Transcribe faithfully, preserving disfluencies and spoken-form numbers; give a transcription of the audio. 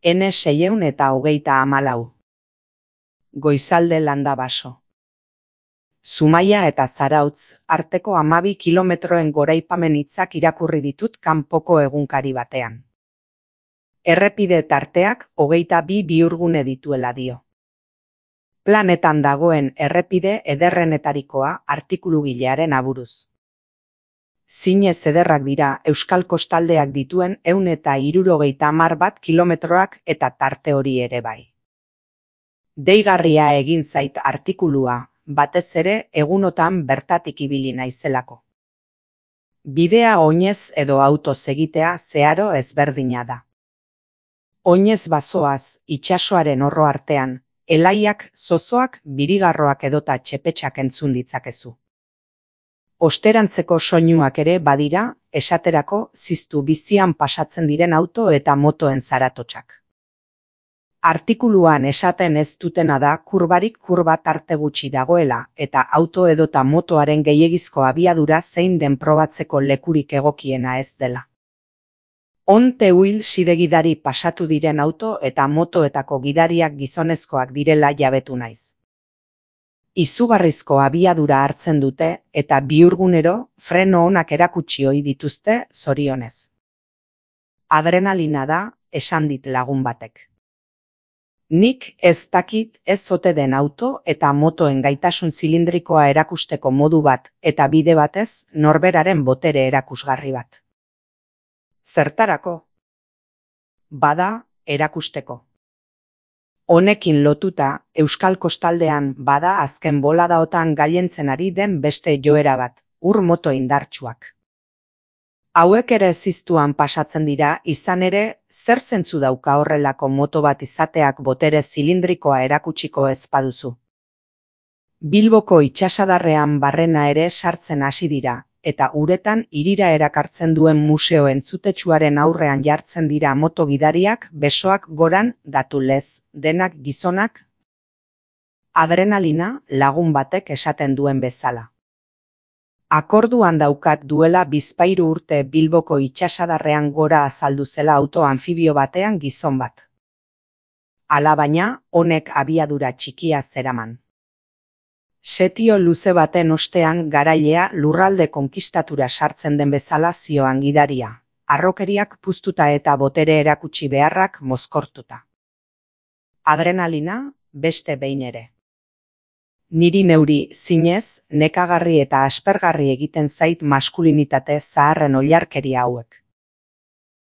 N seiehun eta hogeita hamalau. Goizalde landa baso. Zumaia eta Zarautz arteko hamabi kilometroen goraipamen hitzak irakurri ditut kanpoko egunkari batean. Errepide tarteak hogeita bi bihurgune dituela dio. Planetan dagoen errepide ederrenetarikoa artikulugilearen aburuz. Zinez ederrak dira Euskal kostaldeak dituen ehun eta hirurogeita hamar bat kilometroak eta tarte hori ere bai. Deigarria egin zait artikulua, batez ere egunotan bertatik ibili naizelako. Bidea oinez edo autoz egitea zeharo ezberdina da. Oinez bazoaz, itsasoaren orro artean, elaiak, zozoak, birigarroak edota txepetxak entzun ditzakezu. Osterantzeko soinuak ere badira, esaterako ziztu bizian pasatzen diren auto eta motoen zaratotsak. Artikuluan esaten ez dutena da kurbarik kurba tarte gutxi dagoela eta auto edota motoaren gehiegizko abiadura zein den probatzeko lekurik egokiena ez dela. On-the-wheel sidegidari pasatu diren auto eta motoetako gidariak gizonezkoak direla jabetu naiz. Izugarrizko abiadura hartzen dute eta bihurgunero freno onak erakutsi ohi dituzte zorionez. Adrenalina da, esan dit lagun batek. Nik ez dakit ez ote den auto eta motoen gaitasun zilindrikoa erakusteko modu bat eta bide batez norberaren botere erakusgarri bat. Zertarako? Bada, erakusteko. Honekin lotuta, Euskal kostaldean bada azken boladaotan gailentzen ari den beste joera bat, ur moto indartsuak. Hauek ere ziztuan pasatzen dira, izan ere, zer zentzu dauka horrelako moto bat izateak botere zilindrikoa erakutsiko ez baduzu. Bilboko itsasadarrean barrena ere sartzen hasi dira, eta uretan hirira erakartzen duen museo entzutetsuaren aurrean jartzen dira moto gidariak besoak goran datulez, denak gizonak. Adrenalina lagun batek esaten duen bezala. Akorduan daukat duela bizpahiru urte Bilboko itsasadarrean gora azaldu zela auto anfibio batean gizon bat. Alabaina, honek abiadura txikia zeraman. Setio luze baten ostean garailea lurralde konkistatura sartzen den bezala zioan gidaria, harrokeriak puztuta eta botere erakutsi beharrak mozkortuta. Adrenalina, beste behin ere. Niri neuri zinez, nekagarri eta aspergarri egiten zait maskulinitate zaharren oilarkeria hauek.